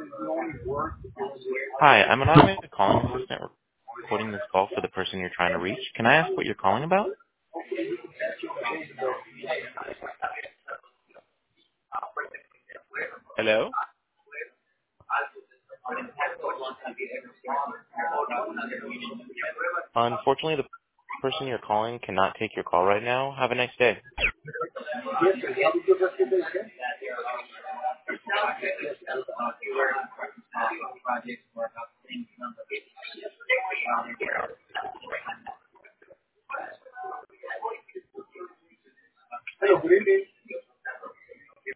Hi, I'm an automated calling assistant recording this call for the person you're trying to reach. Can I ask what you're calling about? Hello? Unfortunately, the person you're calling cannot take your call right now. Have a nice day.